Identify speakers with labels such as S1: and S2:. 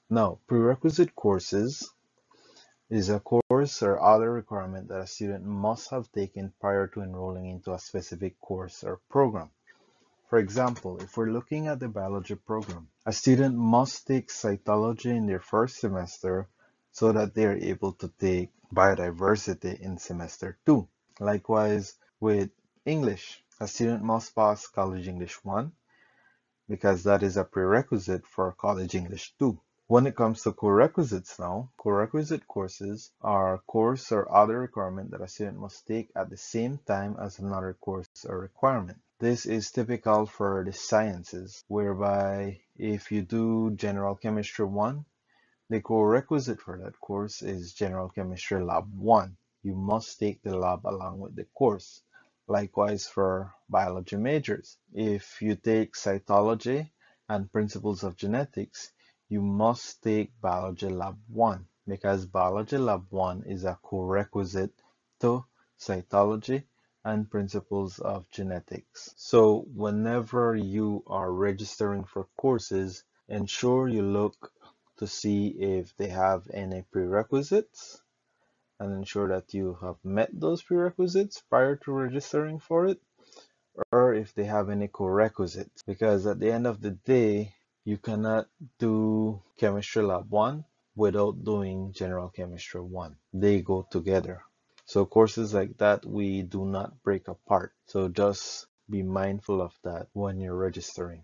S1: Now, prerequisite courses is a course or other requirement that a student must have taken prior to enrolling into a specific course or program. For example, if we're looking at the biology program, a student must take cytology in their first semester so that they are able to take biodiversity in semester 2. Likewise, with English, a student must pass College English 1 because that is a prerequisite for College English 2. When it comes to co-requisites now, co-requisite courses are a course or other requirement that a student must take at the same time as another course or requirement. This is typical for the sciences, whereby if you do General Chemistry 1, the co-requisite for that course is General Chemistry Lab 1. You must take the lab along with the course. Likewise for biology majors. If you take cytology and principles of genetics, you must take biology lab 1 because biology lab 1 is a co-requisite to cytology and principles of genetics. So whenever you are registering for courses, ensure you look to see if they have any prerequisites and ensure that you have met those prerequisites prior to registering for it, or if they have any co-requisites. Because at the end of the day, you cannot do Chemistry Lab 1 without doing General Chemistry 1. They go together. So courses like that, we do not break apart. So just be mindful of that when you're registering.